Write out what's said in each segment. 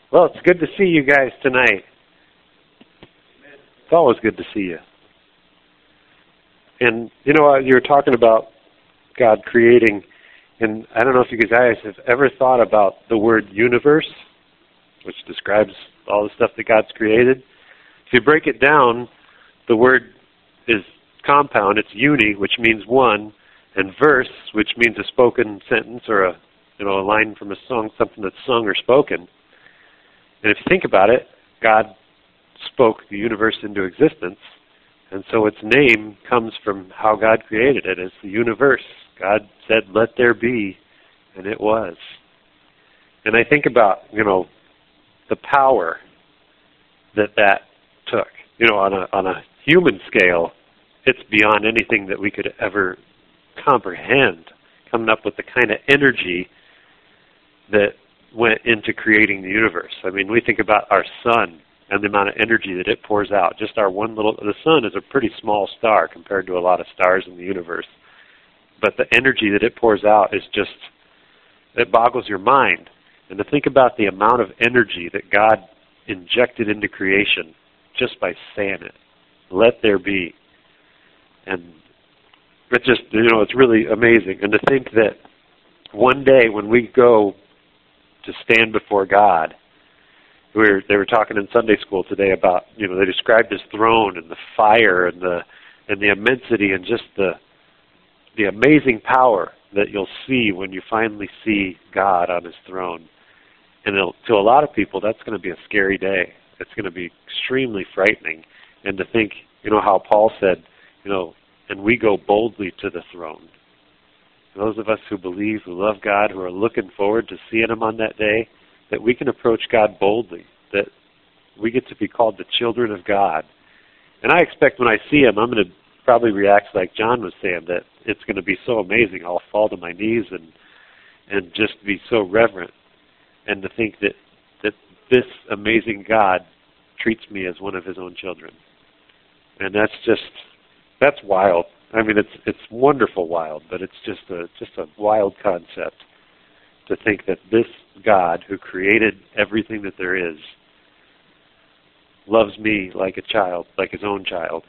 Well, it's good to see you guys tonight. It's always good to see you. And, you know, you were talking about God creating, and I don't know if you guys have ever thought about the word universe, which describes all the stuff that God's created. If you break it down, the word is compound. It's uni, which means one, and verse, which means a spoken sentence or a line from a song, something that's sung or spoken. And if you think about it, God spoke the universe into existence, and so its name comes from how God created it as the universe. God said, "Let there be," and it was. And I think about, the power that took. On a human scale, it's beyond anything that we could ever comprehend, coming up with the kind of energy that went into creating the universe. I mean, we think about our sun and the amount of energy that it pours out. Just the sun is a pretty small star compared to a lot of stars in the universe. But the energy that it pours out is just, it boggles your mind. And to think about the amount of energy that God injected into creation just by saying it, "Let there be." And it's just, it's really amazing. And to think that one day when we go to stand before God, they were talking in Sunday school today about, they described His throne and the fire and the immensity and just the amazing power that you'll see when you finally see God on His throne. And to a lot of people, that's going to be a scary day. It's going to be extremely frightening. And to think, how Paul said, and we go boldly to the throne. Those of us who believe, who love God, who are looking forward to seeing Him on that day, that we can approach God boldly, that we get to be called the children of God. And I expect when I see Him, I'm going to probably react like John was saying, that it's going to be so amazing. I'll fall to my knees and just be so reverent. And to think that this amazing God treats me as one of His own children. And that's wild. I mean, it's wonderful wild, but it's just a wild concept to think that this God who created everything that there is loves me like a child, like His own child.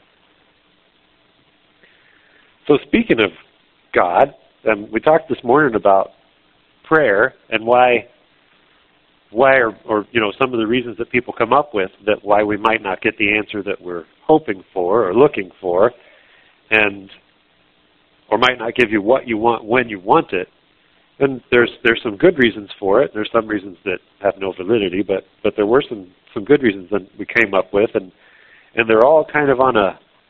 So speaking of God, we talked this morning about prayer and why or some of the reasons that people come up with that why we might not get the answer that we're hoping for or looking for, or might not give you what you want when you want it. And there's some good reasons for it. There's some reasons that have no validity, but there were some good reasons that we came up with, and they're all kind of on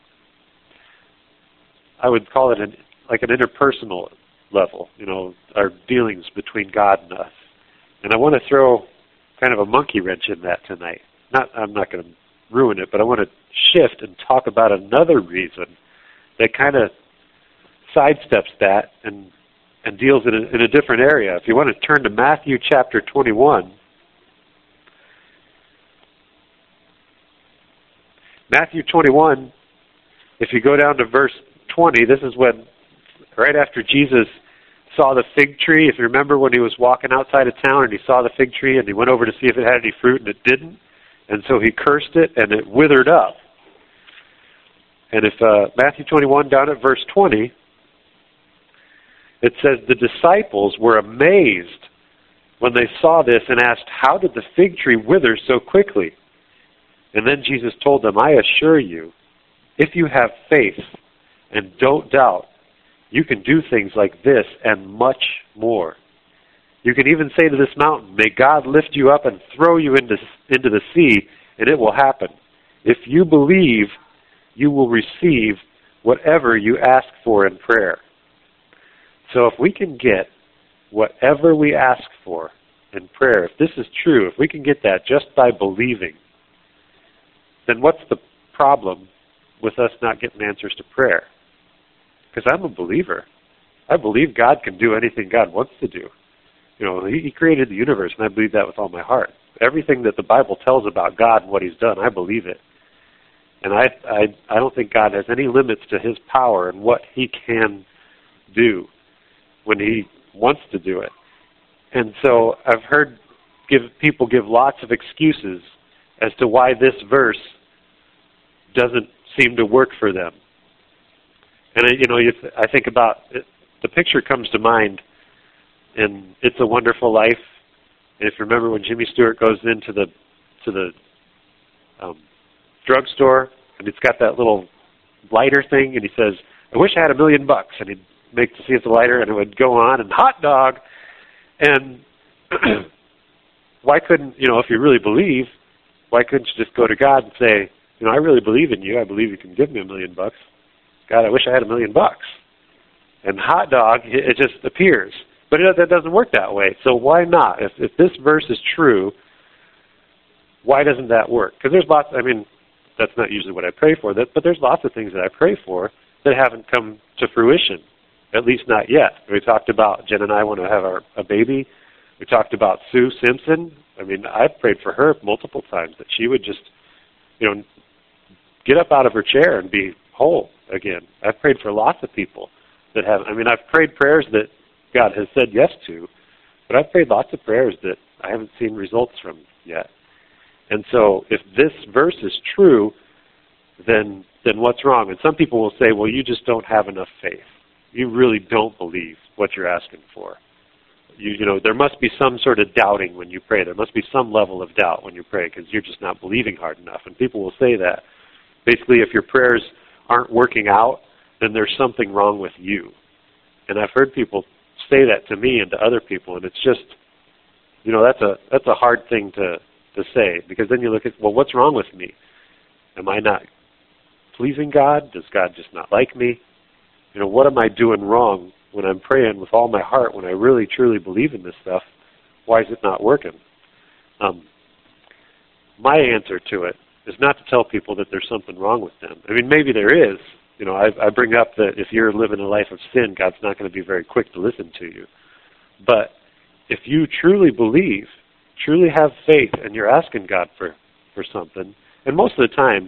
I would call it an interpersonal level, our dealings between God and us. And I want to throw kind of a monkey wrench in that tonight. I'm not going to ruin it, but I want to shift and talk about another reason that kind of sidesteps that and deals in a different area. If you want to turn to Matthew chapter 21. Matthew 21, if you go down to verse 20, this is when, right after Jesus saw the fig tree, if you remember when He was walking outside of town and He saw the fig tree and He went over to see if it had any fruit and it didn't, and so He cursed it and it withered up. And if Matthew 21 down at verse 20, it says, the disciples were amazed when they saw this and asked, "How did the fig tree wither so quickly?" And then Jesus told them, "I assure you, if you have faith and don't doubt, you can do things like this and much more. You can even say to this mountain, 'May God lift you up and throw you into the sea,' and it will happen. If you believe, you will receive whatever you ask for in prayer." So if we can get whatever we ask for in prayer, if this is true, if we can get that just by believing, then what's the problem with us not getting answers to prayer? Because I'm a believer. I believe God can do anything God wants to do. He created the universe, and I believe that with all my heart. Everything that the Bible tells about God and what He's done, I believe it. And I don't think God has any limits to His power and what He can do when He wants to do it. And so I've heard people give lots of excuses as to why this verse doesn't seem to work for them. And I think about it, the picture comes to mind in It's a Wonderful Life. And if you remember when Jimmy Stewart goes into the drugstore and it's got that little lighter thing, and he says, "I wish I had $1 million," and he'd make to see it's a lighter, and it would go on, and hot dog. And why couldn't, if you really believe, why couldn't you just go to God and say, I really believe in you. I believe you can give me $1 million. God, I wish I had $1 million. And hot dog, it just appears. But that doesn't work that way. So why not? If this verse is true, why doesn't that work? Because there's lots, that's not usually what I pray for, but there's lots of things that I pray for that haven't come to fruition, at least not yet. We talked about Jen and I want to have a baby. We talked about Sue Simpson. I've prayed for her multiple times that she would just, get up out of her chair and be whole again. I've prayed for lots of people that have, I've prayed prayers that God has said yes to, but I've prayed lots of prayers that I haven't seen results from yet. And so if this verse is true, then what's wrong? And some people will say, well, you just don't have enough faith. You really don't believe what you're asking for. There must be some sort of doubting when you pray. There must be some level of doubt when you pray because you're just not believing hard enough. And people will say that. Basically, if your prayers aren't working out, then there's something wrong with you. And I've heard people say that to me and to other people, and it's just, that's a hard thing to say, because then you look at, well, what's wrong with me? Am I not pleasing God? Does God just not like me? What am I doing wrong when I'm praying with all my heart, when I really, truly believe in this stuff? Why is it not working? My answer to it is not to tell people that there's something wrong with them. Maybe there is. I bring up that if you're living a life of sin, God's not going to be very quick to listen to you. But if you truly believe, truly have faith, and you're asking God for something, and most of the time,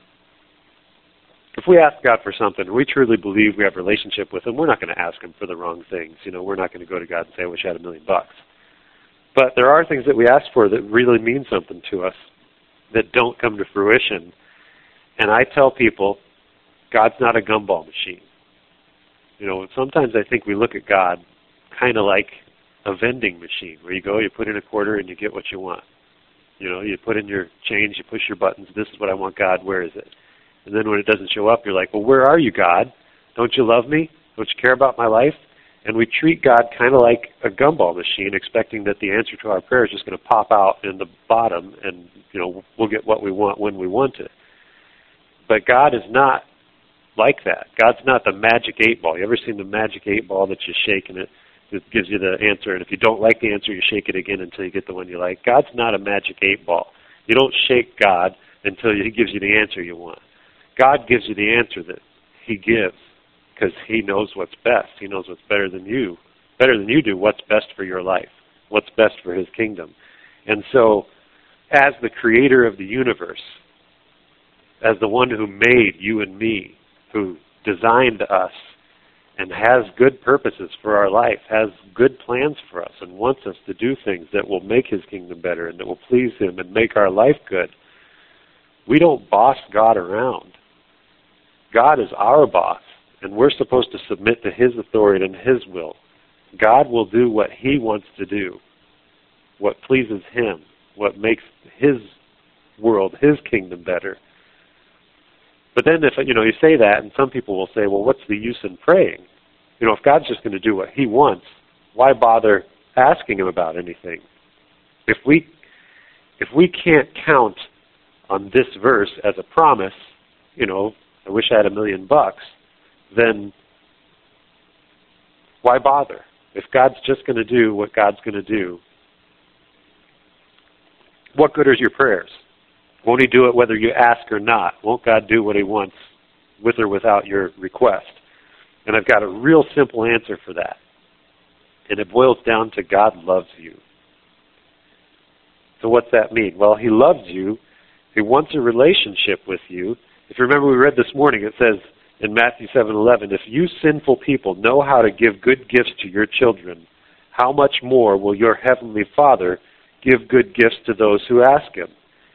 if we ask God for something, we truly believe we have a relationship with Him, we're not going to ask Him for the wrong things. We're not going to go to God and say, I wish I had $1 million. But there are things that we ask for that really mean something to us that don't come to fruition. And I tell people, God's not a gumball machine. Sometimes I think we look at God kind of like a vending machine where you go, you put in a quarter, and you get what you want. You put in your change, you push your buttons, this is what I want, God, where is it? And then when it doesn't show up, you're like, well, where are you, God? Don't you love me? Don't you care about my life? And we treat God kind of like a gumball machine, expecting that the answer to our prayer is just going to pop out in the bottom and, we'll get what we want when we want it. But God is not like that. God's not the magic 8-ball. You ever seen the magic 8-ball that you shake and it gives you the answer, and if you don't like the answer, you shake it again until you get the one you like? God's not a magic 8-ball. You don't shake God until He gives you the answer you want. God gives you the answer that He gives because He knows what's best. He knows what's better than you do, what's best for your life, what's best for His kingdom. And so, as the creator of the universe, as the one who made you and me, who designed us and has good purposes for our life, has good plans for us, and wants us to do things that will make His kingdom better and that will please Him and make our life good, we don't boss God around. God is our boss, and we're supposed to submit to His authority and His will. God will do what He wants to do, what pleases Him, what makes His world, His kingdom better. But then if you say that, and some people will say, well, what's the use in praying? If God's just going to do what He wants, why bother asking Him about anything? If we can't count on this verse as a promise, I wish I had $1 million, then why bother? If God's just going to do what God's going to do, what good are your prayers? Won't He do it whether you ask or not? Won't God do what He wants with or without your request? And I've got a real simple answer for that. And it boils down to God loves you. So what's that mean? Well, He loves you. He wants a relationship with you. If you remember, we read this morning, it says in Matthew 7:11, if you sinful people know how to give good gifts to your children, how much more will your heavenly Father give good gifts to those who ask him.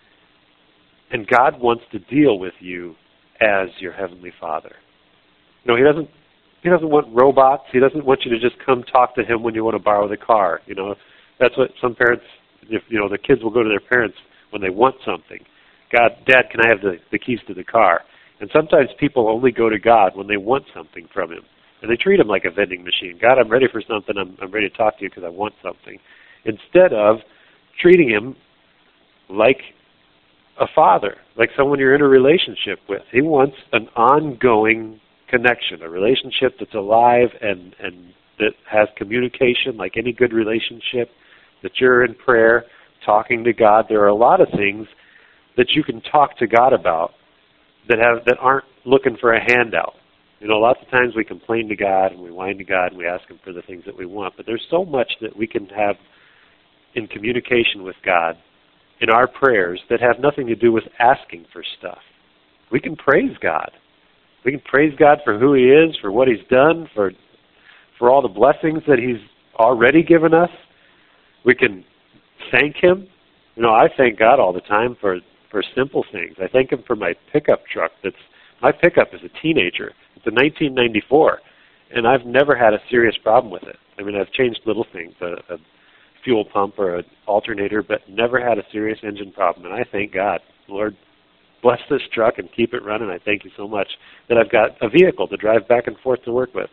And God wants to deal with you as your Heavenly Father. You know, He doesn't want robots. He doesn't want you to just come talk to him when you want to borrow the car. You know, that's what some parents, if you know, the kids will go to their parents when they want something. Dad, can I have the keys to the car? And sometimes people only go to God when they want something from him. And they treat him like a vending machine. God, I'm ready for something. I'm ready to talk to you because I want something. Instead of treating him like a father, like someone you're in a relationship with. He wants an ongoing connection, a relationship that's alive and that has communication like any good relationship, that you're in prayer, talking to God. There are a lot of things that you can talk to God about that aren't looking for a handout. You know, lots of times we complain to God and we whine to God and we ask him for the things that we want, but there's so much that we can have in communication with God in our prayers that have nothing to do with asking for stuff. We can praise God. We can praise God for who he is, for what he's done, for all the blessings that he's already given us. We can thank him. You know, I thank God all the time for simple things. I thank him for my pickup truck. My pickup is a teenager. It's a 1994, and I've never had a serious problem with it. I mean, I've changed little things, a fuel pump or an alternator, but never had a serious engine problem. And I thank God. Lord, bless this truck and keep it running. I thank you so much that I've got a vehicle to drive back and forth to work with.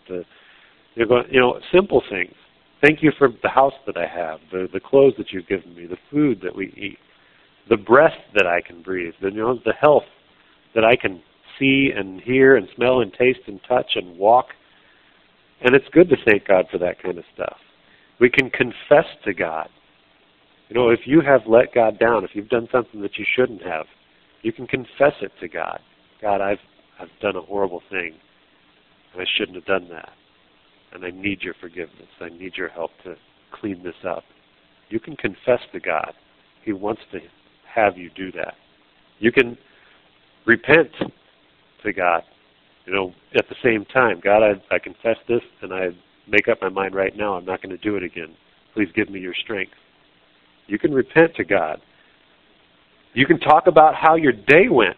Simple things. Thank you for the house that I have, the clothes that you've given me, the food that we eat, the breath that I can breathe, the health that I can see and hear and smell and taste and touch and walk. And it's good to thank God for that kind of stuff. We can confess to God. You know, if you have let God down, if you've done something that you shouldn't have, you can confess it to God. God, I've done a horrible thing, and I shouldn't have done that. And I need your forgiveness. I need your help to clean this up. You can confess to God. He wants to have you do that. You can repent to God. You know, at the same time, God, I confess this, and I make up my mind right now I'm not going to do it again. Please give me your strength. You can repent to God. You can talk about how your day went.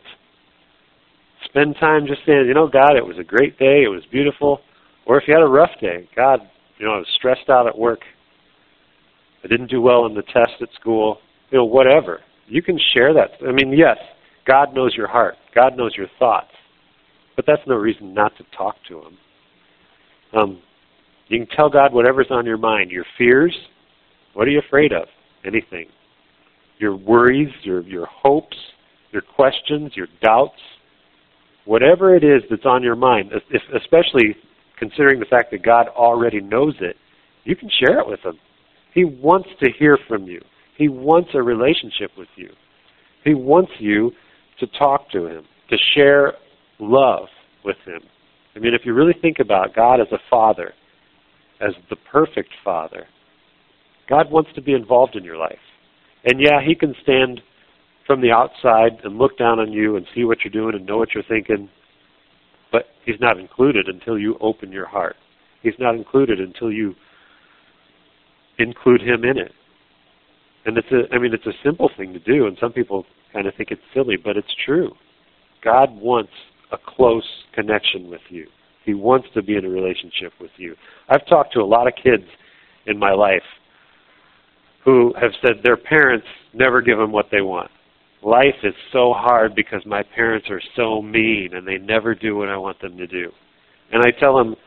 Spend time just saying, you know, God, it was a great day. It was beautiful. Or if you had a rough day, God, you know, I was stressed out at work. I didn't do well in the test at school. You know, whatever. You can share that. I mean, yes, God knows your heart. God knows your thoughts. But that's no reason not to talk to him. You can tell God whatever's on your mind. Your fears, what are you afraid of? Anything. Your worries, your hopes, your questions, your doubts, whatever it is that's on your mind, especially considering the fact that God already knows it, you can share it with him. He wants to hear from you. He wants a relationship with you. He wants you to talk to him, to share love with him. I mean, if you really think about God as a father, as the perfect father, God wants to be involved in your life. And yeah, he can stand from the outside and look down on you and see what you're doing and know what you're thinking, but he's not included until you open your heart. He's not included until you include him in it. And it's a simple thing to do, and some people kind of think it's silly, but it's true. God wants a close connection with you. He wants to be in a relationship with you. I've talked to a lot of kids in my life who have said their parents never give them what they want. Life is so hard because my parents are so mean and they never do what I want them to do. And I tell them,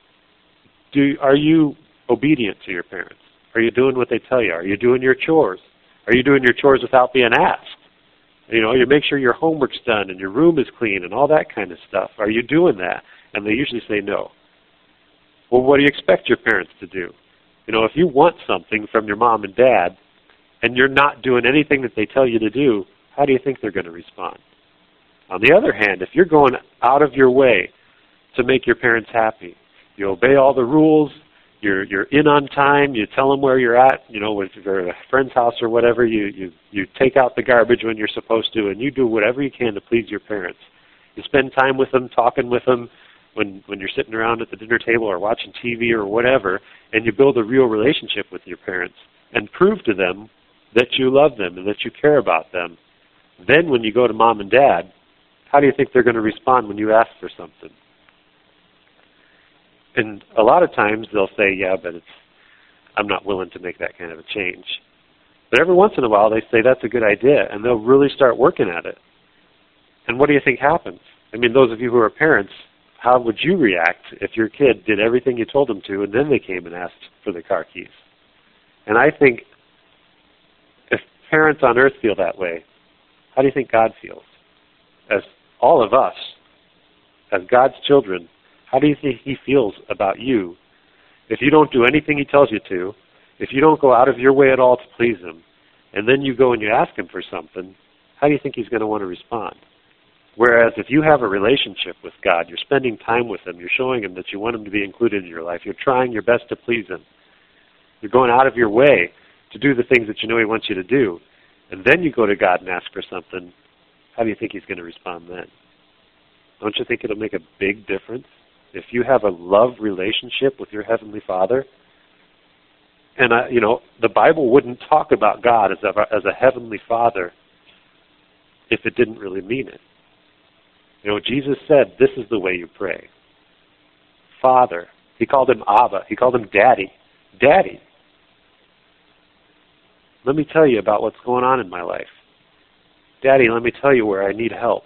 are you obedient to your parents? Are you doing what they tell you? Are you doing your chores? Are you doing your chores without being asked? You know, you make sure your homework's done and your room is clean and all that kind of stuff. Are you doing that? And they usually say no. Well, what do you expect your parents to do? You know, if you want something from your mom and dad and you're not doing anything that they tell you to do, how do you think they're going to respond? On the other hand, if you're going out of your way to make your parents happy, you obey all the rules, you're in on time, you tell them where you're at, you know, if you're at a friend's house or whatever, you take out the garbage when you're supposed to, and you do whatever you can to please your parents. You spend time with them, talking with them, when you're sitting around at the dinner table or watching TV or whatever, and you build a real relationship with your parents and prove to them that you love them and that you care about them, then when you go to mom and dad, how do you think they're going to respond when you ask for something? And a lot of times they'll say, yeah, but I'm not willing to make that kind of a change. But every once in a while they say that's a good idea, and they'll really start working at it. And what do you think happens? I mean, those of you who are parents, how would you react if your kid did everything you told them to and then they came and asked for the car keys? And I think if parents on earth feel that way, how do you think God feels? As all of us, as God's children, how do you think He feels about you if you don't do anything He tells you to, if you don't go out of your way at all to please Him, and then you go and you ask Him for something, how do you think He's going to want to respond? Whereas if you have a relationship with God, you're spending time with Him, you're showing Him that you want Him to be included in your life, you're trying your best to please Him, you're going out of your way to do the things that you know He wants you to do, and then you go to God and ask for something, how do you think He's going to respond then? Don't you think it'll make a big difference? If you have a love relationship with your Heavenly Father, and the Bible wouldn't talk about God as a Heavenly Father if it didn't really mean it. Jesus said, this is the way you pray. Father. He called Him Abba. He called Him Daddy. Daddy. Let me tell you about what's going on in my life. Daddy, let me tell you where I need help.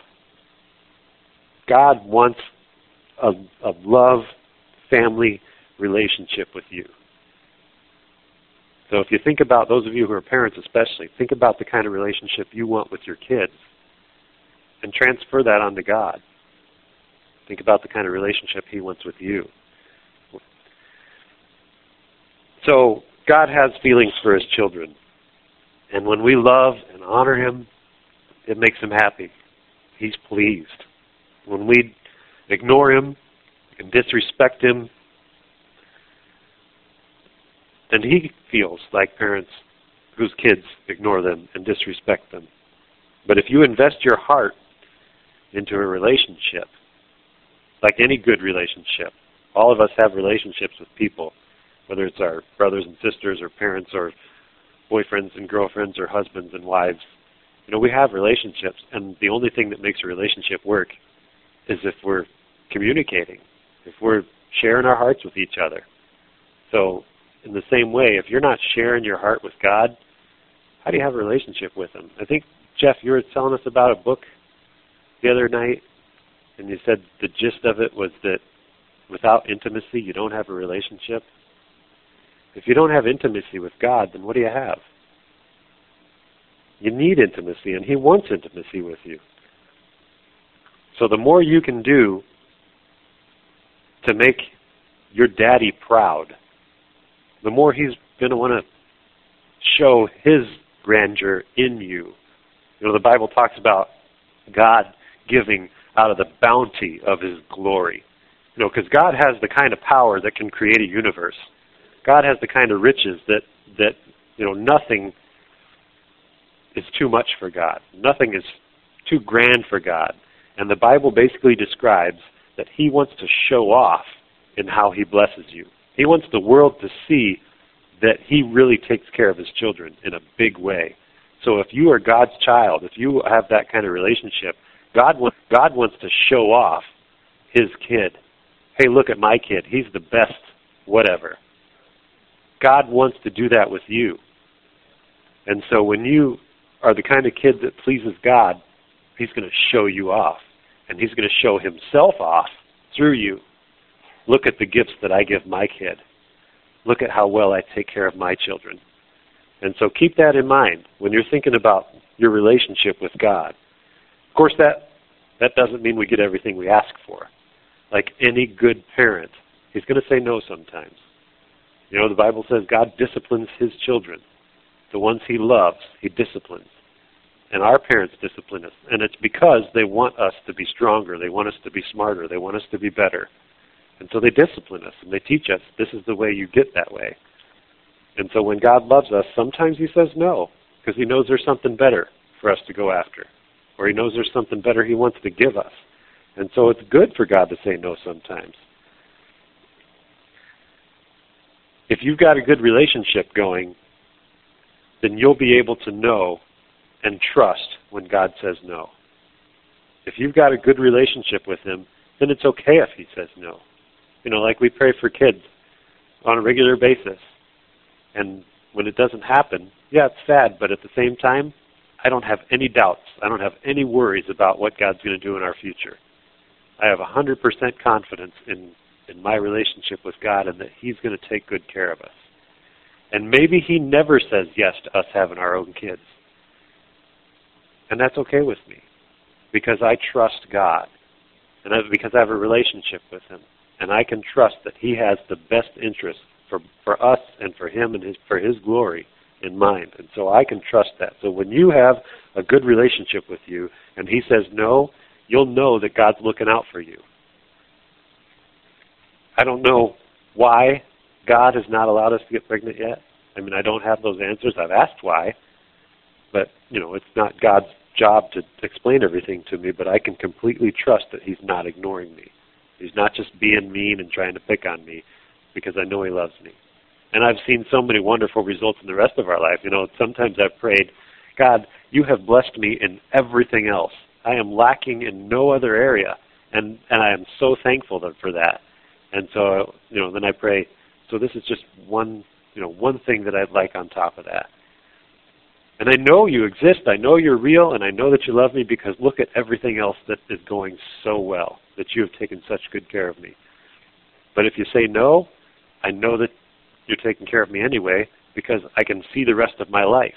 God wants a love, family relationship with you. So if you think about, those of you who are parents especially, think about the kind of relationship you want with your kids and transfer that onto God. Think about the kind of relationship He wants with you. So God has feelings for His children. And when we love and honor Him, it makes Him happy. He's pleased. When we ignore Him and disrespect Him, then He feels like parents whose kids ignore them and disrespect them. But if you invest your heart into a relationship, like any good relationship, all of us have relationships with people, whether it's our brothers and sisters or parents or boyfriends and girlfriends or husbands and wives. We have relationships, and the only thing that makes a relationship work is if we're communicating, if we're sharing our hearts with each other. So in the same way, if you're not sharing your heart with God, how do you have a relationship with Him? I think, Jeff, you were telling us about a book the other night, and you said the gist of it was that without intimacy, you don't have a relationship. If you don't have intimacy with God, then what do you have? You need intimacy, and He wants intimacy with you. So the more you can do to make your daddy proud, the more He's going to want to show His grandeur in you. The Bible talks about God giving out of the bounty of His glory. Because God has the kind of power that can create a universe. God has the kind of riches that nothing is too much for God. Nothing is too grand for God. And the Bible basically describes that He wants to show off in how He blesses you. He wants the world to see that He really takes care of His children in a big way. So if you are God's child, if you have that kind of relationship, God wants to show off His kid. Hey, look at my kid. He's the best whatever. God wants to do that with you. And so when you are the kind of kid that pleases God, He's going to show you off. And He's going to show Himself off through you. Look at the gifts that I give my kid. Look at how well I take care of my children. And so keep that in mind when you're thinking about your relationship with God. Of course, that doesn't mean we get everything we ask for. Like any good parent, He's going to say no sometimes. The Bible says God disciplines His children. The ones He loves, He disciplines. And our parents discipline us. And it's because they want us to be stronger. They want us to be smarter. They want us to be better. And so they discipline us, and they teach us, this is the way you get that way. And so when God loves us, sometimes He says no, because He knows there's something better for us to go after. Or He knows there's something better He wants to give us. And so it's good for God to say no sometimes. If you've got a good relationship going, then you'll be able to know and trust when God says no. If you've got a good relationship with him, then it's okay if he says no. Like we pray for kids on a regular basis. And when it doesn't happen, yeah, it's sad, but at the same time, I don't have any doubts. I don't have any worries about what God's going to do in our future. I have 100% confidence in my relationship with God and that he's going to take good care of us. And maybe he never says yes to us having our own kids. And that's okay with me because I trust God and because I have a relationship with him. And I can trust that he has the best interest for us and for him and for his glory in mind. And so I can trust that. So when you have a good relationship with you and he says no, you'll know that God's looking out for you. I don't know why God has not allowed us to get pregnant yet. I don't have those answers. I've asked why. But, it's not God's job to explain everything to me, but I can completely trust that he's not ignoring me. He's not just being mean and trying to pick on me because I know he loves me. And I've seen so many wonderful results in the rest of our life. Sometimes I've prayed, God, you have blessed me in everything else. I am lacking in no other area. And I am so thankful for that. And so, then I pray, so this is just one thing that I'd like on top of that. And I know you exist, I know you're real, and I know that you love me because look at everything else that is going so well, that you have taken such good care of me. But if you say no, I know that you're taking care of me anyway because I can see the rest of my life.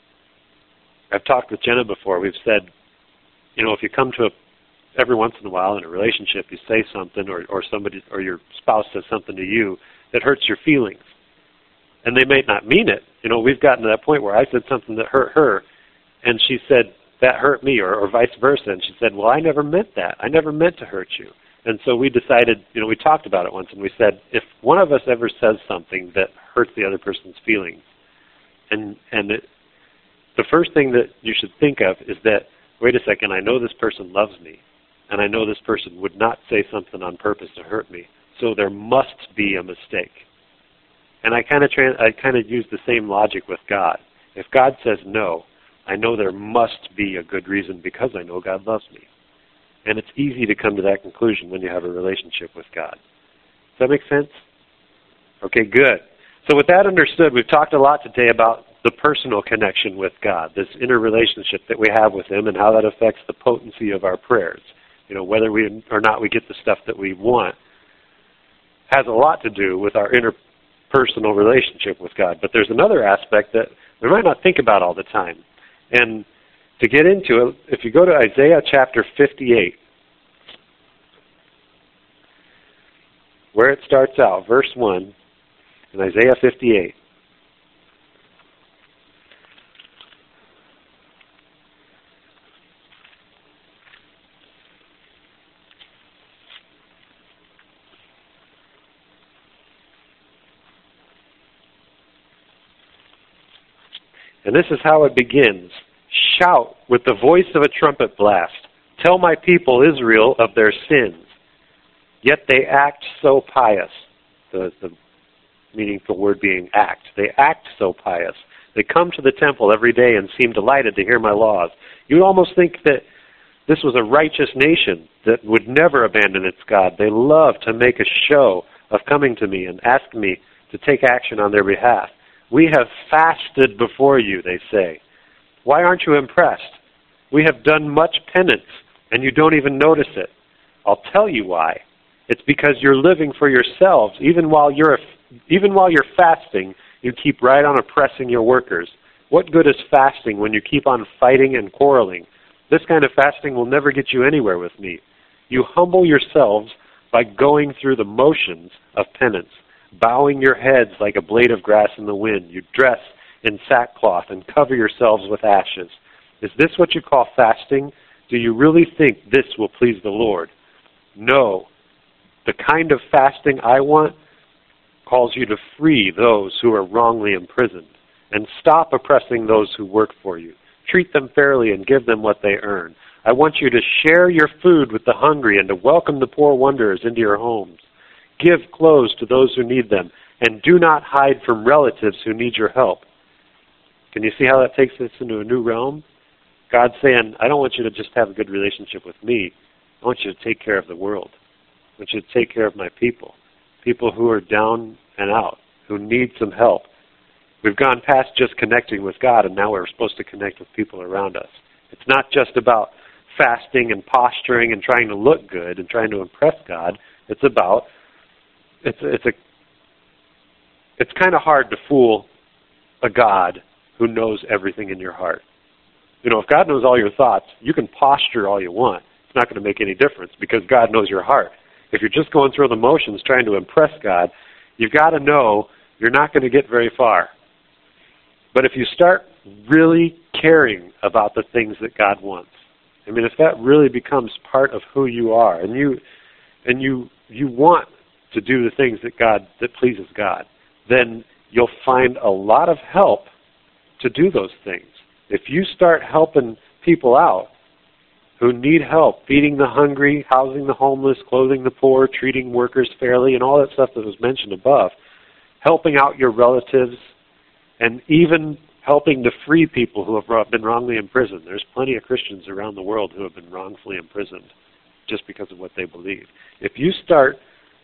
I've talked with Jenna before. We've said, if you come to every once in a while in a relationship, you say something or somebody or your spouse says something to you that hurts your feelings. And they may not mean it. We've gotten to that point where I said something that hurt her, and she said, that hurt me, or vice versa. And she said, well, I never meant that. I never meant to hurt you. And so we decided, we talked about it once, and we said, if one of us ever says something that hurts the other person's feelings, the first thing that you should think of is that, wait a second, I know this person loves me, and I know this person would not say something on purpose to hurt me, so there must be a mistake. And I kind of use the same logic with God. If God says no, I know there must be a good reason because I know God loves me. And it's easy to come to that conclusion when you have a relationship with God. Does that make sense? Okay, good. So with that understood, we've talked a lot today about the personal connection with God, this inner relationship that we have with him and how that affects the potency of our prayers. Whether we or not we get the stuff that we want has a lot to do with our interpersonal relationship with God. But there's another aspect that we might not think about all the time. And to get into it, if you go to Isaiah chapter 58, where it starts out, verse 1, in Isaiah 58. And this is how it begins. Shout with the voice of a trumpet blast. Tell my people Israel of their sins. Yet they act so pious. The meaningful word being act. They act so pious. They come to the temple every day and seem delighted to hear my laws. You'd almost think that this was a righteous nation that would never abandon its God. They love to make a show of coming to me and ask me to take action on their behalf. We have fasted before you, they say. Why aren't you impressed? We have done much penance, and you don't even notice it. I'll tell you why. It's because you're living for yourselves. Even while you're fasting, you keep right on oppressing your workers. What good is fasting when you keep on fighting and quarreling? This kind of fasting will never get you anywhere with me. You humble yourselves by going through the motions of penance, bowing your heads like a blade of grass in the wind. You dress in sackcloth and cover yourselves with ashes. Is this what you call fasting? Do you really think this will please the Lord? No. The kind of fasting I want calls you to free those who are wrongly imprisoned and stop oppressing those who work for you. Treat them fairly and give them what they earn. I want you to share your food with the hungry and to welcome the poor wanderers into your homes. Give clothes to those who need them, and do not hide from relatives who need your help. Can you see how that takes us into a new realm? God's saying, I don't want you to just have a good relationship with me. I want you to take care of the world. I want you to take care of my people who are down and out, who need some help. We've gone past just connecting with God, and now we're supposed to connect with people around us. It's not just about fasting and posturing and trying to look good and trying to impress God. It's kind of hard to fool a God who knows everything in your heart. You know, if God knows all your thoughts, you can posture all you want. It's not going to make any difference because God knows your heart. If you're just going through the motions trying to impress God, you've got to know you're not going to get very far. But if you start really caring about the things that God wants, I mean, if that really becomes part of who you are, and you want to do the things that pleases God, then you'll find a lot of help to do those things. If you start helping people out who need help, feeding the hungry, housing the homeless, clothing the poor, treating workers fairly, and all that stuff that was mentioned above, helping out your relatives, and even helping to free people who have been wrongly imprisoned. There's plenty of Christians around the world who have been wrongfully imprisoned just because of what they believe. If you start,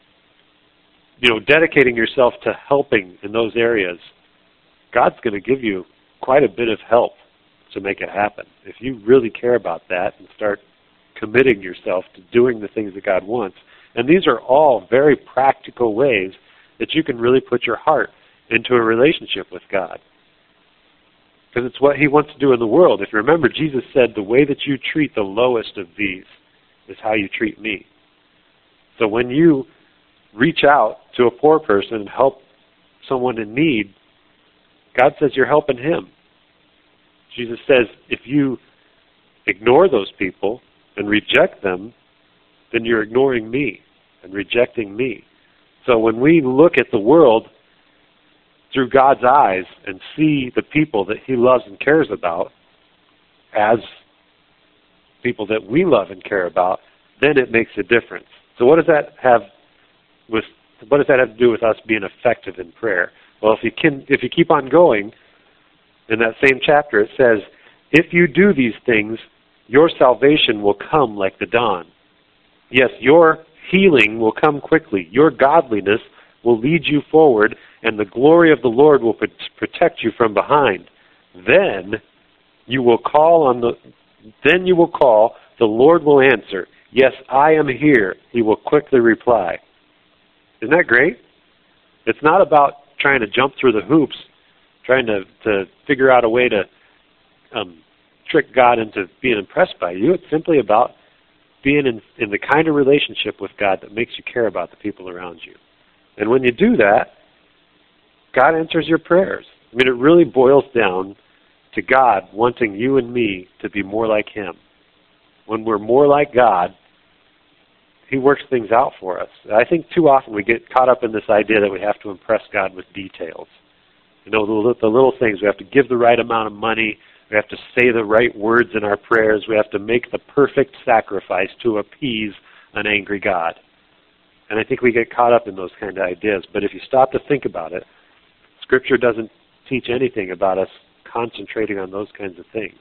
dedicating yourself to helping in those areas, God's going to give you quite a bit of help to make it happen. If you really care about that and start committing yourself to doing the things that God wants. And these are all very practical ways that you can really put your heart into a relationship with God. Because it's what He wants to do in the world. If you remember, Jesus said, the way that you treat the lowest of these is how you treat me. So when you reach out to a poor person and help someone in need, God says you're helping Him. Jesus says if you ignore those people and reject them, then you're ignoring me and rejecting me. So when we look at the world through God's eyes and see the people that He loves and cares about as people that we love and care about, then it makes a difference. So what does that have to do with us being effective in prayer? Well, if you keep on going, in that same chapter it says, if you do these things, your salvation will come like the dawn. Yes, your healing will come quickly. Your godliness will lead you forward, and the glory of the Lord will protect you from behind. Then you will call, the Lord will answer. Yes, I am here. He will quickly reply. Isn't that great? It's not about trying to jump through the hoops, trying to figure out a way to trick God into being impressed by you. It's simply about being in the kind of relationship with God that makes you care about the people around you. And when you do that, God answers your prayers. I mean, it really boils down to God wanting you and me to be more like Him. When we're more like God, He works things out for us. I think too often we get caught up in this idea that we have to impress God with details. The little things. We have to give the right amount of money. We have to say the right words in our prayers. We have to make the perfect sacrifice to appease an angry God. And I think we get caught up in those kind of ideas. But if you stop to think about it, Scripture doesn't teach anything about us concentrating on those kinds of things.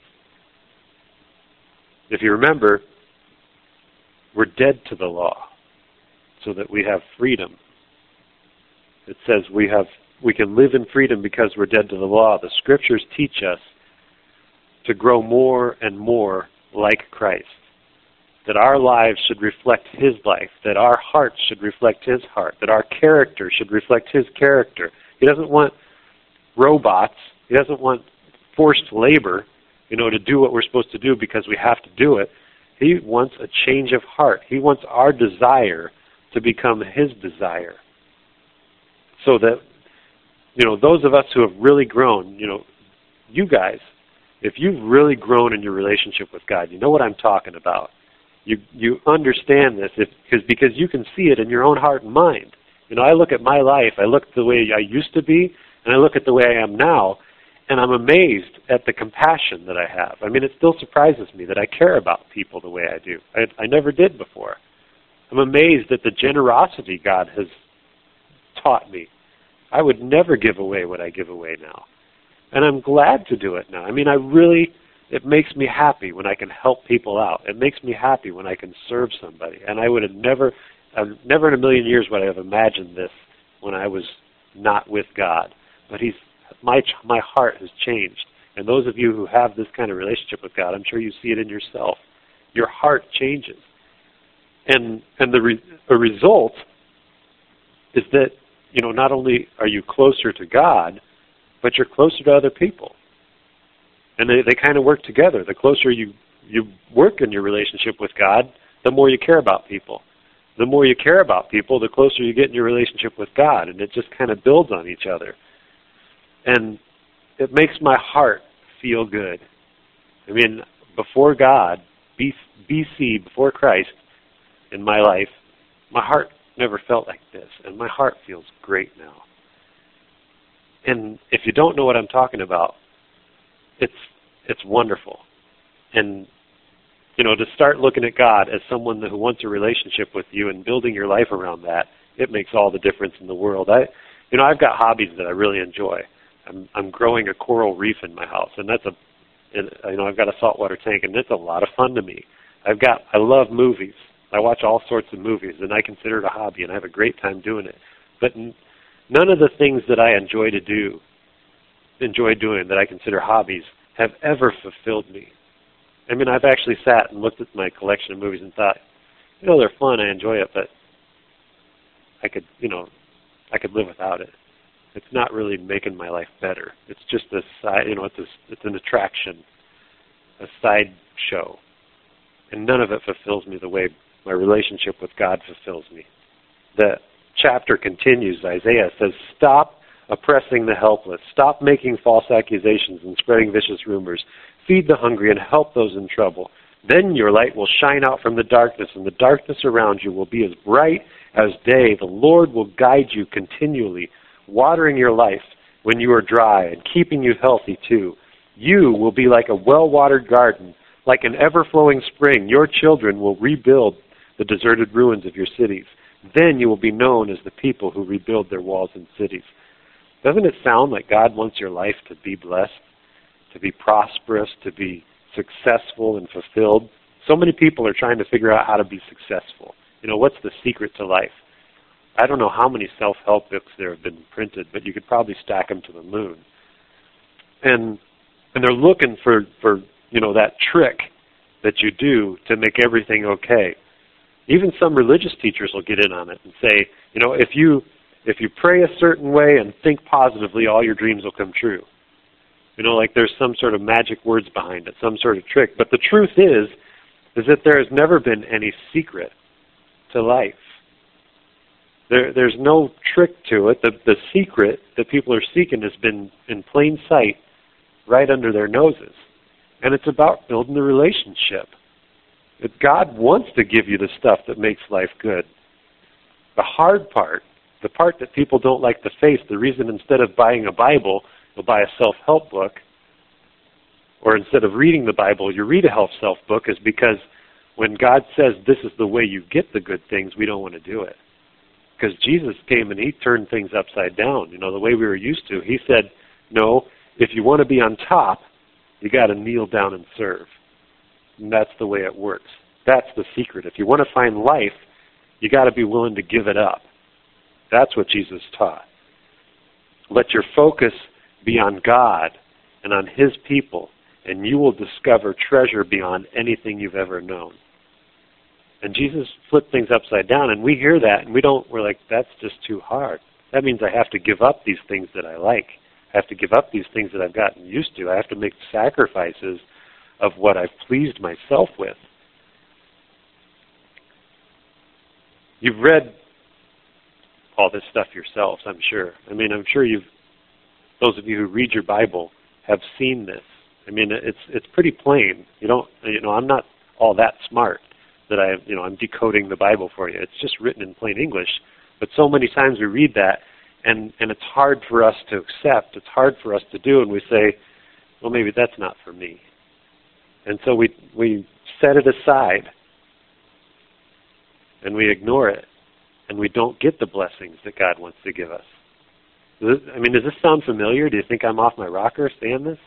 If you remember, we're dead to the law so that we have freedom. It says we can live in freedom because we're dead to the law. The Scriptures teach us to grow more and more like Christ, that our lives should reflect His life, that our hearts should reflect His heart, that our character should reflect His character. He doesn't want robots. He doesn't want forced labor, to do what we're supposed to do because we have to do it. He wants a change of heart. He wants our desire to become His desire. So that, those of us who have really grown, you guys, if you've really grown in your relationship with God, you know what I'm talking about. You understand this because you can see it in your own heart and mind. I look at my life, I look at the way I used to be, and I look at the way I am now, and I'm amazed at the compassion that I have. I mean, it still surprises me that I care about people the way I do. I never did before. I'm amazed at the generosity God has taught me. I would never give away what I give away now. And I'm glad to do it now. I mean, it makes me happy when I can help people out. It makes me happy when I can serve somebody. And I would have never in a million years would I have imagined this when I was not with God. But my heart has changed. And those of you who have this kind of relationship with God, I'm sure you see it in yourself. Your heart changes. And the result is that, not only are you closer to God, but you're closer to other people. And they kind of work together. The closer you work in your relationship with God, the more you care about people. The more you care about people, the closer you get in your relationship with God. And it just kind of builds on each other. And it makes my heart feel good. I mean, before God, BC, before Christ, in my life, my heart never felt like this. And my heart feels great now. And if you don't know what I'm talking about, it's wonderful. And, to start looking at God as someone who wants a relationship with you and building your life around that, it makes all the difference in the world. I've got hobbies that I really enjoy. I'm growing a coral reef in my house, and I've got a saltwater tank, and it's a lot of fun to me. I love movies. I watch all sorts of movies, and I consider it a hobby, and I have a great time doing it. But none of the things that I enjoy doing that I consider hobbies have ever fulfilled me. I mean, I've actually sat and looked at my collection of movies and thought, they're fun, I enjoy it, but I could live without it. It's not really making my life better. It's just a side, it's an attraction, a side show. And none of it fulfills me the way my relationship with God fulfills me. The chapter continues. Isaiah says, stop oppressing the helpless. Stop making false accusations and spreading vicious rumors. Feed the hungry and help those in trouble. Then your light will shine out from the darkness, and the darkness around you will be as bright as day. The Lord will guide you continually, watering your life when you are dry and keeping you healthy too. You will be like a well-watered garden, like an ever-flowing spring. Your children will rebuild the deserted ruins of your cities. Then you will be known as the people who rebuild their walls and cities. Doesn't it sound like God wants your life to be blessed, to be prosperous, to be successful and fulfilled? So many people are trying to figure out how to be successful. What's the secret to life? I don't know how many self-help books there have been printed, but you could probably stack them to the moon. And they're looking for that trick that you do to make everything okay. Even some religious teachers will get in on it and say, if you pray a certain way and think positively, all your dreams will come true. Like there's some sort of magic words behind it, some sort of trick. But the truth is that there has never been any secret to life. There's no trick to it. The secret that people are seeking has been in plain sight, right under their noses. And it's about building the relationship. That God wants to give you the stuff that makes life good. The hard part, the part that people don't like to face, the reason instead of buying a Bible, you'll buy a self-help book, or instead of reading the Bible, you read a self-help book, is because when God says this is the way you get the good things, we don't want to do it. Because Jesus came and he turned things upside down, the way we were used to. He said, no, if you want to be on top, you got to kneel down and serve. And that's the way it works. That's the secret. If you want to find life, you got to be willing to give it up. That's what Jesus taught. Let your focus be on God and on his people, and you will discover treasure beyond anything you've ever known. And Jesus flipped things upside down, and we hear that, and we're like, that's just too hard. That means I have to give up these things that I like. I have to give up these things that I've gotten used to. I have to make sacrifices of what I've pleased myself with. You've read all this stuff yourselves, I'm sure. I'm sure those of you who read your Bible have seen this. It's pretty plain. I'm not all that smart that I'm decoding the Bible for you. It's just written in plain English. But so many times we read that, and it's hard for us to accept. It's hard for us to do, and we say, well, maybe that's not for me. And so we set it aside, and we ignore it, and we don't get the blessings that God wants to give us. Does this sound familiar? Do you think I'm off my rocker saying this?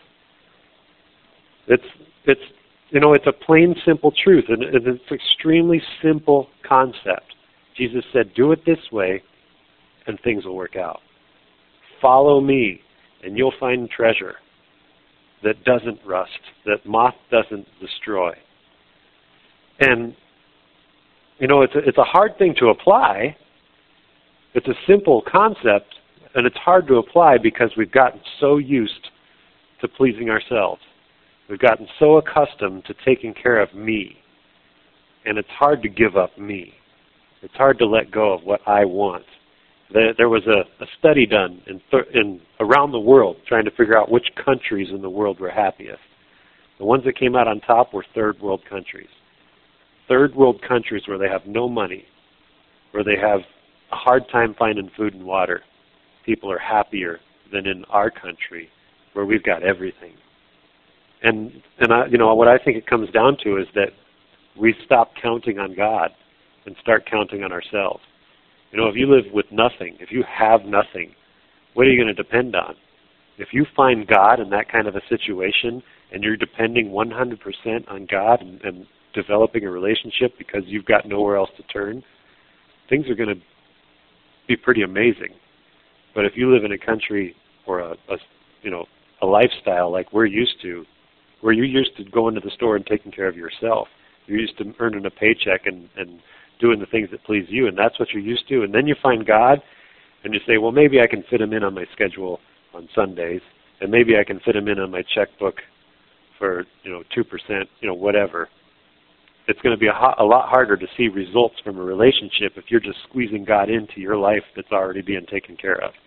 It's a plain, simple truth, and it's an extremely simple concept. Jesus said, do it this way, and things will work out. Follow me, and you'll find treasure that doesn't rust, that moth doesn't destroy. And, it's a hard thing to apply. It's a simple concept, and it's hard to apply because we've gotten so used to pleasing ourselves. We've gotten so accustomed to taking care of me, and it's hard to give up me. It's hard to let go of what I want. There was a study done around the world trying to figure out which countries in the world were happiest. The ones that came out on top were third world countries. Third world countries where they have no money, where they have a hard time finding food and water. People are happier than in our country where we've got everything. And what I think it comes down to is that we stop counting on God and start counting on ourselves. If you live with nothing, if you have nothing, what are you going to depend on? If you find God in that kind of a situation and you're depending 100% on God and developing a relationship because you've got nowhere else to turn, things are going to be pretty amazing. But if you live in a country or a lifestyle like we're used to, where you're used to going to the store and taking care of yourself, you're used to earning a paycheck and doing the things that please you, and that's what you're used to, and then you find God, and you say, well, maybe I can fit him in on my schedule on Sundays, and maybe I can fit him in on my checkbook for 2%, whatever. It's going to be a lot harder to see results from a relationship if you're just squeezing God into your life that's already being taken care of.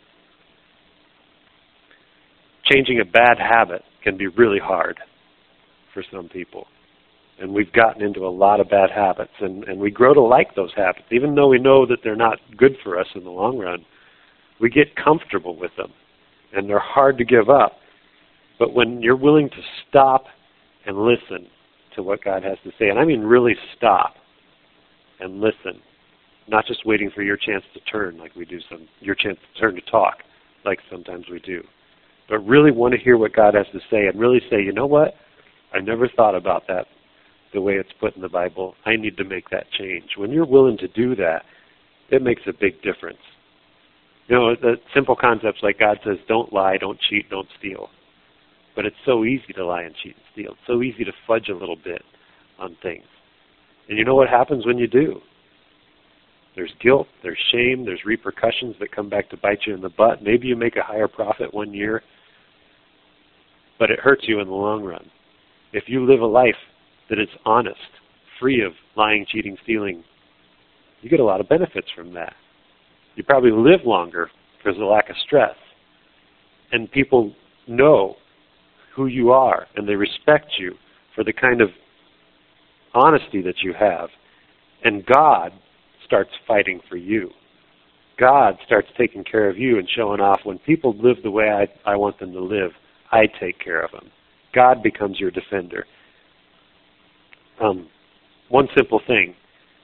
Changing a bad habit can be really hard for some people. And we've gotten into a lot of bad habits, and we grow to like those habits. Even though we know that they're not good for us in the long run, we get comfortable with them, and they're hard to give up. But when you're willing to stop and listen to what God has to say, and I mean really stop and listen, not just waiting for your chance to turn like we do your chance to turn to talk like sometimes we do, but really want to hear what God has to say and really say, you know what, I never thought about that the way it's put in the Bible. I need to make that change. When you're willing to do that, it makes a big difference. The simple concepts like God says, don't lie, don't cheat, don't steal. But it's so easy to lie and cheat and steal. It's so easy to fudge a little bit on things. And you know what happens when you do? There's guilt, there's shame, there's repercussions that come back to bite you in the butt. Maybe you make a higher profit one year, but it hurts you in the long run. If you live a life that is honest, free of lying, cheating, stealing, you get a lot of benefits from that. You probably live longer because of the lack of stress. And people know who you are, and they respect you for the kind of honesty that you have. And God starts fighting for you. God starts taking care of you and showing off. When people live the way I want them to live, I take care of them. God becomes your defender. One simple thing.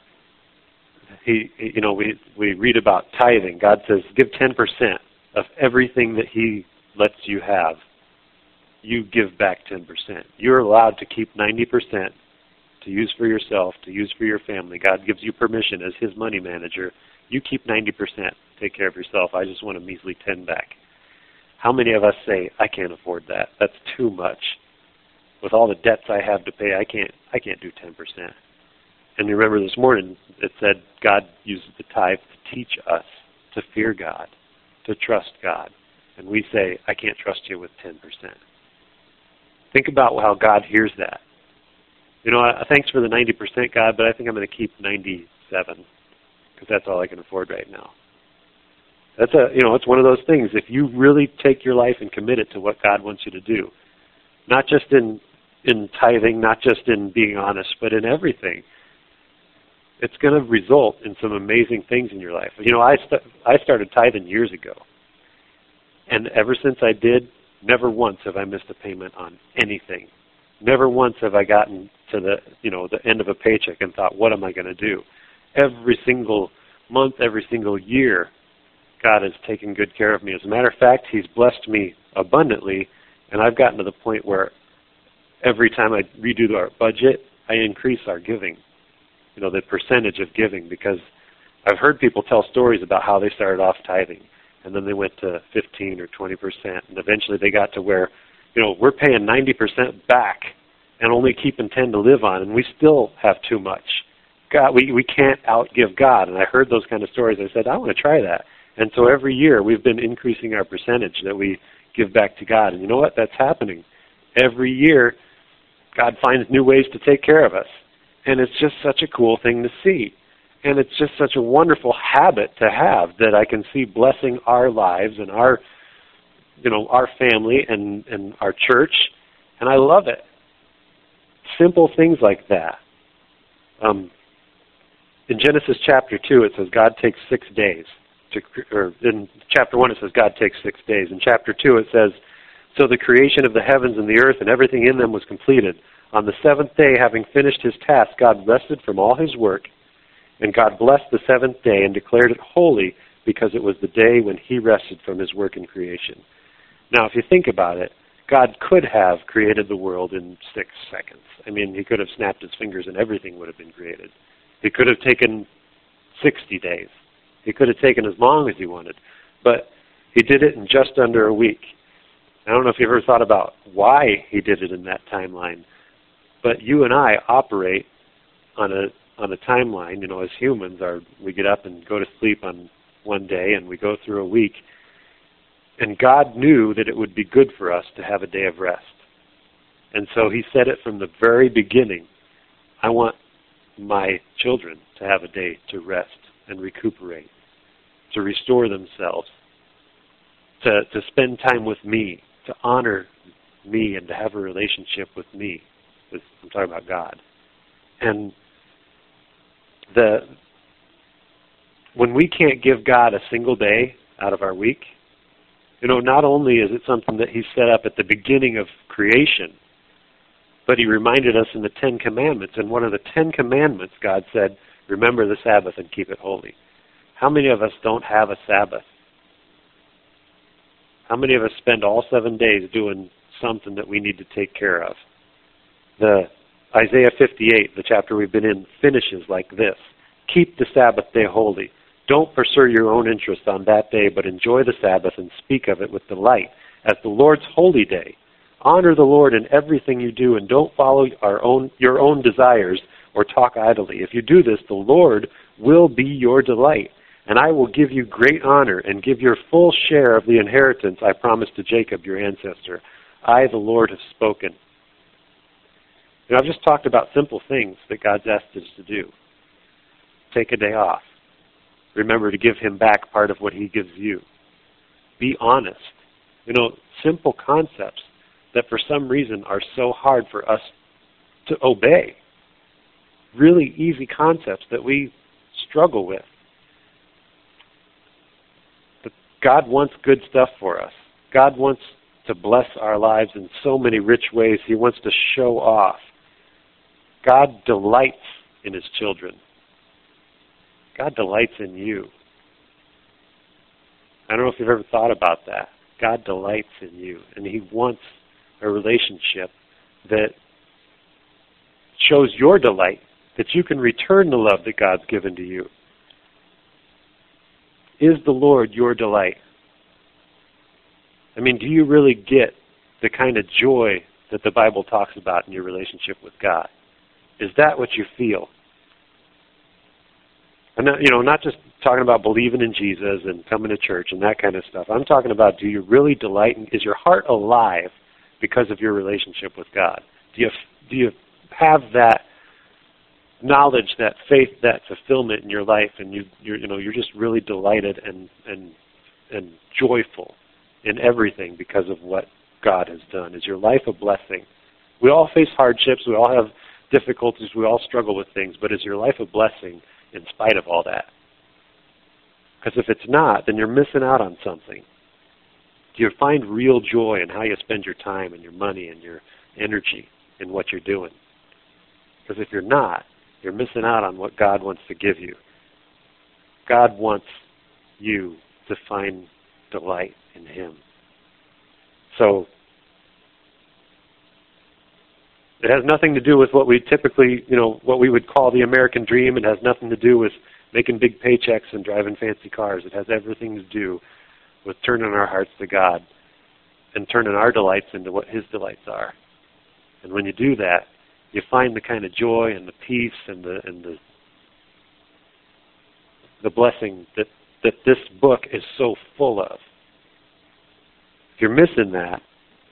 We read about tithing. God says, give 10% of everything that He lets you have. You give back 10%. You're allowed to keep 90% to use for yourself, to use for your family. God gives you permission as His money manager. You keep 90%. Take care of yourself. I just want a measly 10 back. How many of us say, I can't afford that. That's too much. With all the debts I have to pay, I can't do 10%. And you remember this morning, it said God uses the tithe to teach us to fear God, to trust God. And we say, I can't trust you with 10%. Think about how God hears that. Thanks for the 90%, God, but I think I'm going to keep 97 because that's all I can afford right now. It's one of those things. If you really take your life and commit it to what God wants you to do, not just in tithing, not just in being honest, but in everything, it's going to result in some amazing things in your life. I started tithing years ago, and ever since I did, never once have I missed a payment on anything. Never once have I gotten to the end of a paycheck and thought, what am I going to do? Every single month, every single year, God has taken good care of me. As a matter of fact, He's blessed me abundantly, and I've gotten to the point where every time I redo our budget, I increase our giving, the percentage of giving, because I've heard people tell stories about how they started off tithing, and then they went to 15 or 20%, and eventually they got to where, we're paying 90% back and only keeping 10 to live on, and we still have too much. God, we can't outgive God, and I heard those kind of stories. I said, I want to try that. And so every year we've been increasing our percentage that we give back to God, and you know what? That's happening. Every year, God finds new ways to take care of us. And it's just such a cool thing to see. And it's just such a wonderful habit to have that I can see blessing our lives and our family and our church. And I love it. Simple things like that. In Genesis chapter 2, it says God takes 6 days. In chapter 1, it says God takes 6 days. In chapter 2, it says, so the creation of the heavens and the earth and everything in them was completed. On the seventh day, having finished His task, God rested from all His work, and God blessed the seventh day and declared it holy because it was the day when He rested from His work in creation. Now, if you think about it, God could have created the world in 6 seconds. I mean, He could have snapped His fingers and everything would have been created. He could have taken 60 days. He could have taken as long as He wanted. But He did it in just under a week. I don't know if you've ever thought about why He did it in that timeline, but you and I operate on a timeline. As humans, we get up and go to sleep on one day, and we go through a week. And God knew that it would be good for us to have a day of rest. And so He said it from the very beginning. I want my children to have a day to rest and recuperate, to restore themselves, to spend time with me, to honor me, and to have a relationship with me. I'm talking about God. And when we can't give God a single day out of our week, not only is it something that He set up at the beginning of creation, but He reminded us in the 10 Commandments. And one of the 10 Commandments, God said, remember the Sabbath and keep it holy. How many of us don't have a Sabbath? How many of us spend all 7 days doing something that we need to take care of? The Isaiah 58, the chapter we've been in, finishes like this. Keep the Sabbath day holy. Don't pursue your own interest on that day, but enjoy the Sabbath and speak of it with delight as the Lord's holy day. Honor the Lord in everything you do, and don't follow your own desires or talk idly. If you do this, the Lord will be your delight, and I will give you great honor and give your full share of the inheritance I promised to Jacob, your ancestor. I, the Lord, have spoken. I've just talked about simple things that God's asked us to do. Take a day off. Remember to give Him back part of what He gives you. Be honest. Simple concepts that for some reason are so hard for us to obey. Really easy concepts that we struggle with. But God wants good stuff for us. God wants to bless our lives in so many rich ways. He wants to show off. God delights in His children. God delights in you. I don't know if you've ever thought about that. God delights in you, and He wants a relationship that shows your delight, that you can return the love that God's given to you. Is the Lord your delight? I mean, do you really get the kind of joy that the Bible talks about in your relationship with God? Is that what you feel? And not just talking about believing in Jesus and coming to church and that kind of stuff. I'm talking about, do you really delight in, is your heart alive because of your relationship with God? Do you have that knowledge, that faith, that fulfillment in your life, and you're just really delighted and joyful in everything because of what God has done? Is your life a blessing? We all face hardships. We all have difficulties. We all struggle with things. But is your life a blessing in spite of all that? Because if it's not, then you're missing out on something. Do you find real joy in how you spend your time and your money and your energy in what you're doing? Because if you're not, you're missing out on what God wants to give you. God wants you to find delight in Him. So it has nothing to do with what we typically, what we would call the American dream. It has nothing to do with making big paychecks and driving fancy cars. It has everything to do with turning our hearts to God and turning our delights into what His delights are. And when you do that, you find the kind of joy and the peace and the blessing that this book is so full of. If you're missing that,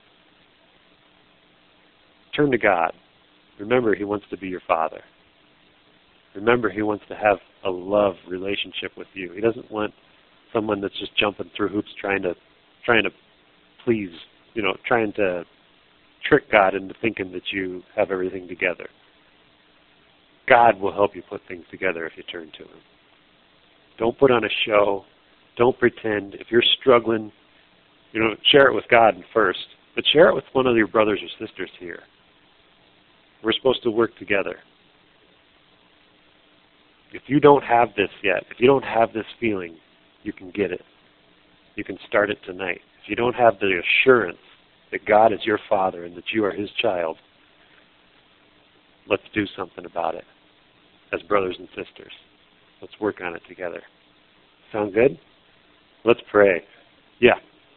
turn to God. Remember, He wants to be your Father. Remember, He wants to have a love relationship with you. He doesn't want someone that's just jumping through hoops trying to please, trying to trick God into thinking that you have everything together. God will help you put things together if you turn to Him. Don't put on a show. Don't pretend. If you're struggling, share it with God first, but share it with one of your brothers or sisters here. We're supposed to work together. If you don't have this yet, if you don't have this feeling, you can get it. You can start it tonight. If you don't have the assurance that God is your Father and that you are His child, let's do something about it as brothers and sisters. Let's work on it together. Sound good? Let's pray. Yeah.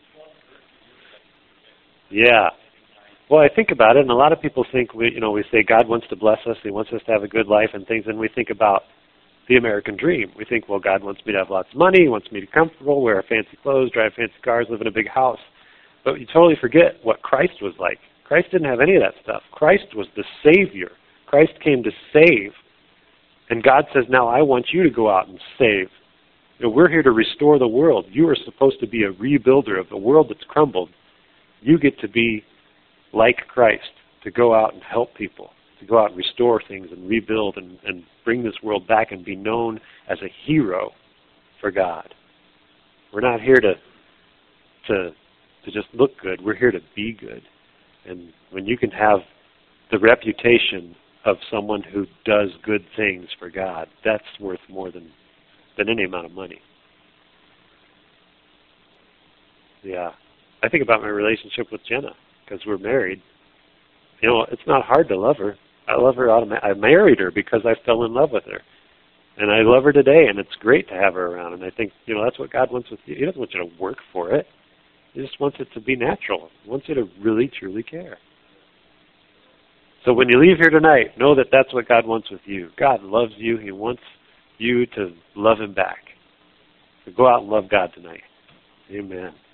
Yeah. Well, I think about it, and a lot of people think we say God wants to bless us, He wants us to have a good life and things, and we think about the American dream. We think, well, God wants me to have lots of money, He wants me to be comfortable, wear fancy clothes, drive fancy cars, live in a big house. But you totally forget what Christ was like. Christ didn't have any of that stuff. Christ was the Savior. Christ came to save. And God says, now I want you to go out and save. We're here to restore the world. You are supposed to be a rebuilder of the world that's crumbled. You get to be like Christ, to go out and help people, to go out and restore things and rebuild and bring this world back and be known as a hero for God. We're not here to just look good. We're here to be good. And when you can have the reputation of someone who does good things for God, that's worth more than any amount of money. Yeah. I think about my relationship with Jenna, because we're married. It's not hard to love her. I love her I married her because I fell in love with her. And I love her today, and it's great to have her around. And I think, that's what God wants with you. He doesn't want you to work for it. He just wants it to be natural. He wants you to really, truly care. So when you leave here tonight, know that that's what God wants with you. God loves you. He wants you to love Him back. So go out and love God tonight. Amen.